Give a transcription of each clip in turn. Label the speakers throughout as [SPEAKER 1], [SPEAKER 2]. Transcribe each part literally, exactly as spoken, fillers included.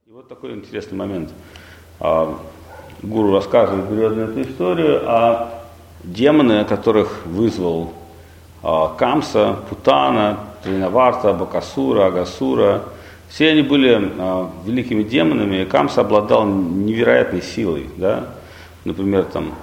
[SPEAKER 1] И вот такой интересный момент. Гуру рассказывает, берет эту историю, а демоны, которых вызвал Камса, Путана, Тринаварта, Бакасура, Агасура, все они были великими демонами, и Камса обладал невероятной силой. Да? Например, там,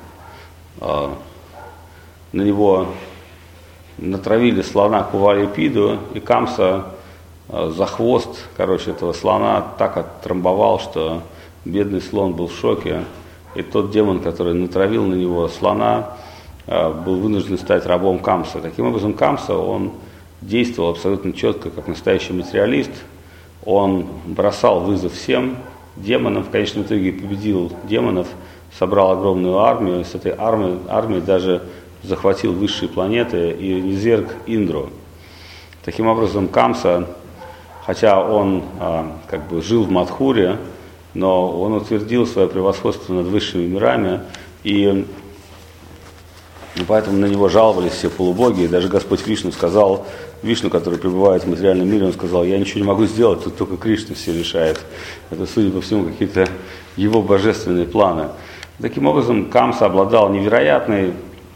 [SPEAKER 1] на него натравили слона Кувалипиду, и Камса за хвост, короче, этого слона так оттрамбовал, что бедный слон был в шоке. И тот демон, который натравил на него слона, был вынужден стать рабом Камса. Таким образом, Камса, он действовал абсолютно четко, как настоящий материалист. Он бросал вызов всем демонам, в конечном итоге победил демонов, собрал огромную армию, и с этой армией, армией даже захватил высшие планеты и низверг Индру. Таким образом, Камса, хотя он а, как бы жил в Мадхуре, но он утвердил свое превосходство над высшими мирами, и, и поэтому на него жаловались все полубоги, и даже Господь Вишну сказал, Вишну, который пребывает в материальном мире, он сказал: я ничего не могу сделать, тут только Кришна все решает. Это, судя по всему, какие-то его божественные планы. Таким образом, Камса обладал невероятной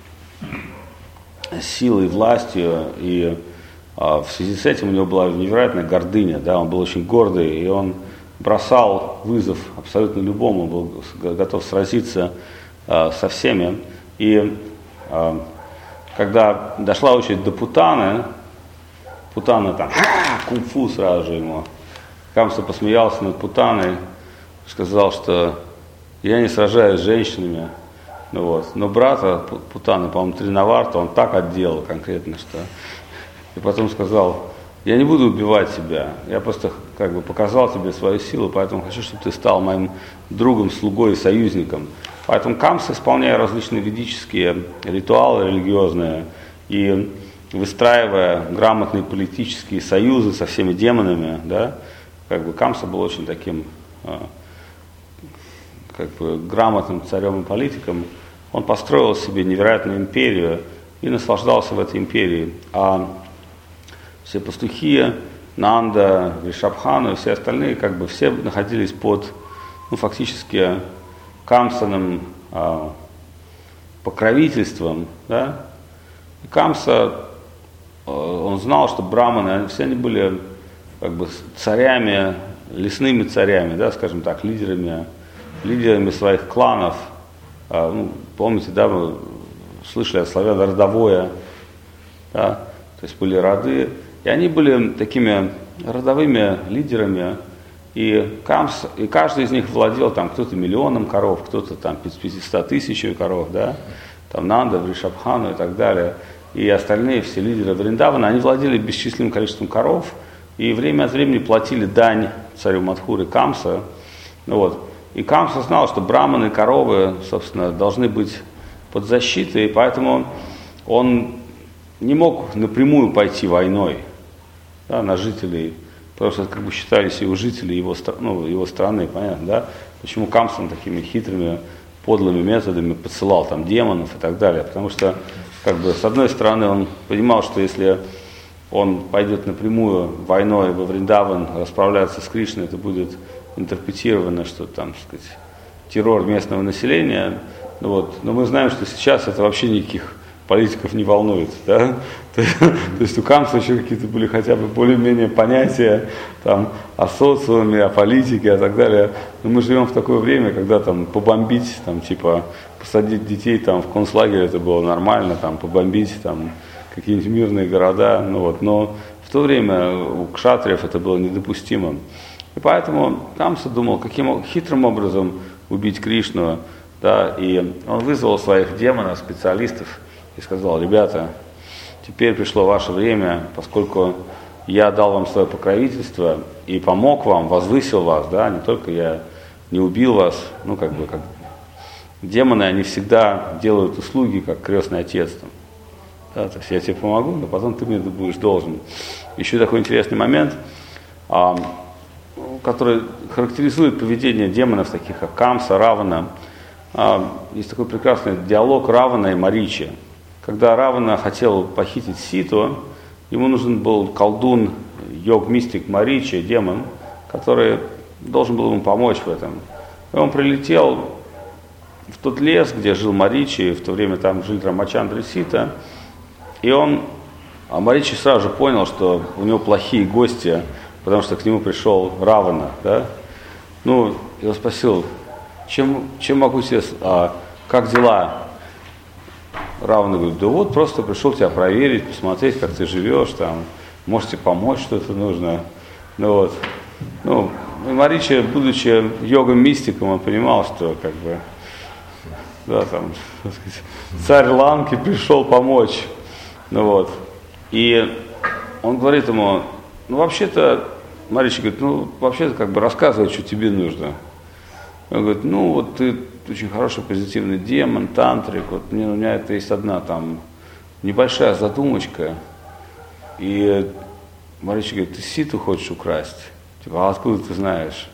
[SPEAKER 1] силой, властью, и а, в связи с этим у него была невероятная гордыня, да, он был очень гордый, и он бросал вызов абсолютно любому, он был готов сразиться а, со всеми. И а, когда дошла очередь до Путаны, Путана там, кунг-фу сразу же ему, Камса посмеялся над Путаной, сказал, что я не сражаюсь с женщинами. Ну вот. Но брата Путана, по-моему, Тринаварта, он так отделал конкретно, что... И потом сказал: я не буду убивать тебя, я просто как бы показал тебе свою силу, поэтому хочу, чтобы ты стал моим другом, слугой и союзником. Поэтому Камса, исполняя различные ведические ритуалы религиозные и выстраивая грамотные политические союзы со всеми демонами, да, как бы Камса был очень таким... как бы грамотным царем и политиком, он построил себе невероятную империю и наслаждался в этой империи. А все пастухи, Нанда, Вришабхану и все остальные, как бы все находились под, ну, фактически Камсаным а, покровительством. Да? И Камса, он знал, что браманы, они, все они были как бы царями, лесными царями, да, скажем так, лидерами лидерами своих кланов. А, ну, помните, да, мы слышали от славян родовое, да, то есть были роды, и они были такими родовыми лидерами, и, Камс, и каждый из них владел там кто-то миллионом коров, кто-то там пятьсот тысяч коров, да, там Нанда, Вришабхану и так далее, и остальные все лидеры Вриндавана, они владели бесчисленным количеством коров, и время от времени платили дань царю Мадхуры Камса, ну вот. И Камса знал, что браманы и коровы, собственно, должны быть под защитой, и поэтому он не мог напрямую пойти войной, да, на жителей, потому что как бы считались его жители его, ну, его страны, понятно, да? Почему Камса такими хитрыми, подлыми методами посылал там демонов и так далее, потому что, как бы, с одной стороны, он понимал, что если он пойдет напрямую войной во Вриндаван расправляться с Кришной, это будет интерпретировано, что там, так сказать, террор местного населения. Ну, вот. Но мы знаем, что сейчас это вообще никаких политиков не волнует. Да? То, то есть у Камса еще какие-то были хотя бы более-менее понятия там, о социуме, о политике и так далее. Но мы живем в такое время, когда там побомбить, там, типа, посадить детей там, в концлагерь, это было нормально, там, побомбить там, какие-нибудь мирные города. Ну, вот. Но в то время у кшатриев это было недопустимо. И поэтому Камса думал, каким хитрым образом убить Кришну, да, и он вызвал своих демонов, специалистов, и сказал: ребята, теперь пришло ваше время, поскольку я дал вам свое покровительство и помог вам, возвысил вас, да, не только я не убил вас, ну, как бы, как демоны, они всегда делают услуги, как крестный отец, там, да, то есть я тебе помогу, но потом ты мне будешь должен. Еще такой интересный момент, который характеризует поведение демонов, таких как Камса, Равана. Есть такой прекрасный диалог Равана и Маричи. Когда Равана хотел похитить Ситу, ему нужен был колдун, йог-мистик Маричи, демон, который должен был ему помочь в этом. И он прилетел в тот лес, где жил Маричи, в то время там жил Рамачандра и Сита, и он, а Маричи сразу же понял, что у него плохие гости, потому что к нему пришел Равана, да? Ну, я спросил, чем, чем могу тебе, а, как дела? Равана говорит, да вот, просто пришел тебя проверить, посмотреть, как ты живешь, там, может тебе помочь, что-то нужно. Ну вот, ну, Маричи, будучи йогом-мистиком, он понимал, что, как бы, да, там, так сказать, царь Ланки пришел помочь, ну вот, и он говорит ему, ну, вообще-то, Маричи говорит, ну, вообще-то, как бы, рассказывай, что тебе нужно. Он говорит, ну, вот ты очень хороший позитивный демон, тантрик, вот мне, у меня это есть одна там небольшая задумочка, и Маричи говорит, ты Ситу хочешь украсть? Типа, а откуда ты знаешь?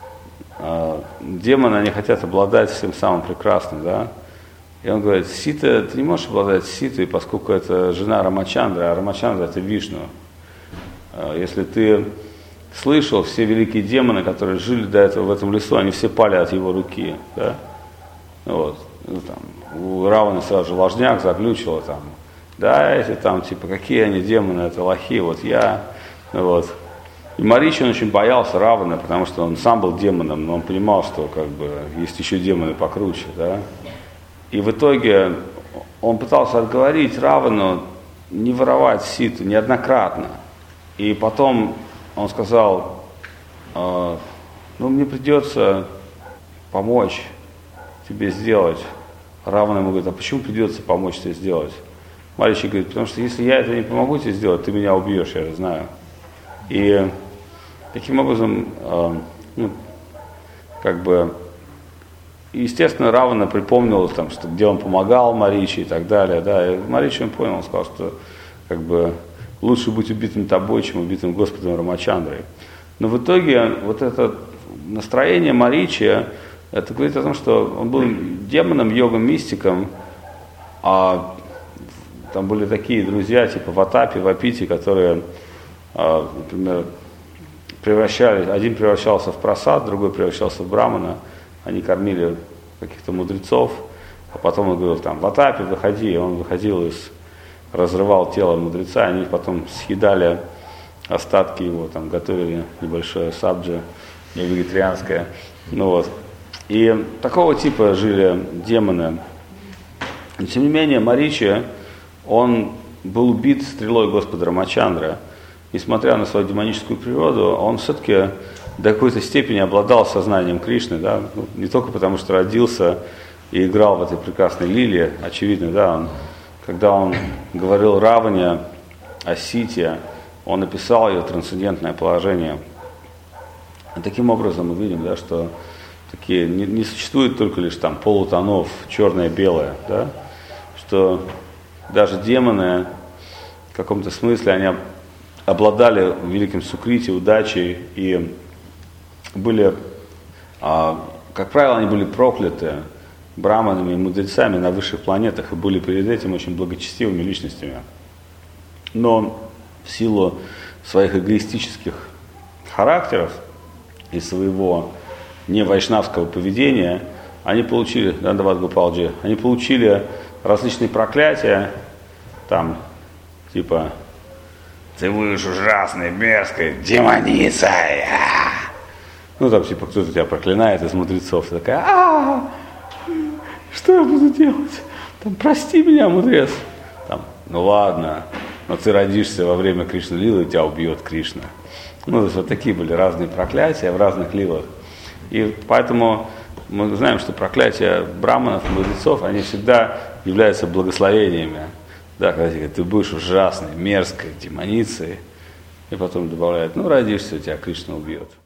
[SPEAKER 1] А, демоны, они хотят обладать всем самым прекрасным, да? И он говорит, Сита, ты не можешь обладать Ситой, поскольку это жена Рамачандры, а Рамачандра это Вишну. А, если ты слышал, все великие демоны, которые жили до этого в этом лесу, они все пали от его руки, да? Вот. Ну, там, у Равана сразу же ложняк заглючило там. Да, эти там, типа, какие они демоны, это лохи, вот я, вот. И Маричи, он очень боялся Равана, потому что он сам был демоном, но он понимал, что, как бы, есть еще демоны покруче, да. И в итоге он пытался отговорить Равану не воровать Ситу неоднократно. И потом он сказал, э, ну, мне придется помочь тебе сделать. Равана ему говорит, а почему придется помочь тебе сделать? Маричи говорит, потому что если я это не помогу тебе сделать, ты меня убьешь, я это знаю. И таким образом, э, ну, как бы, естественно, Равана припомнил, там, что, где он помогал Маричи и так далее. Да, и Маричи он понял, он сказал, что, как бы, лучше быть убитым тобой, чем убитым Господом Рамачандрой. Но в итоге вот это настроение Маричи, это говорит о том, что он был демоном, йогом, мистиком, а там были такие друзья, типа Ватапи, Вапити, которые, например, превращались, один превращался в прасад, другой превращался в брамана, они кормили каких-то мудрецов, а потом он говорил, там, Ватапи, выходи, и он выходил из, разрывал тело мудреца, они потом съедали остатки его, там, готовили небольшое сабджи, вегетарианское, ну вот. И такого типа жили демоны. И, тем не менее, Маричи, он был убит стрелой Господа Рамачандра. Несмотря на свою демоническую природу, он все-таки до какой-то степени обладал сознанием Кришны, да? Ну, не только потому, что родился и играл в этой прекрасной лилии, очевидно, да, он, когда он говорил Раване о Сите, он описал ее трансцендентное положение. И таким образом мы видим, да, что такие, не, не существует только лишь там полутонов, черное-белое, да, что даже демоны в каком-то смысле, они обладали великим сукрити, удачей и были, а, как правило, они были прокляты браманами и мудрецами на высших планетах и были перед этим очень благочестивыми личностями. Но в силу своих эгоистических характеров и своего не вайшнавского поведения, они получили, Дандават Гопалджи, они получили различные проклятия, там, типа, ты будешь ужасной, мерзкой, демоница. Ну, там, типа, кто-то тебя проклинает из мудрецов, ты такая, а что я буду делать? Там, прости меня, мудрец. Там, ну ладно, но ты родишься во время Кришна-лилы, тебя убьет Кришна. Ну, то есть вот такие были разные проклятия в разных лилах. И поэтому мы знаем, что проклятия браманов, мудрецов, они всегда являются благословениями. Да, когда тебе говорят, ты будешь ужасной, мерзкой, демоницей, и потом добавляют, ну, родишься, тебя Кришна убьет.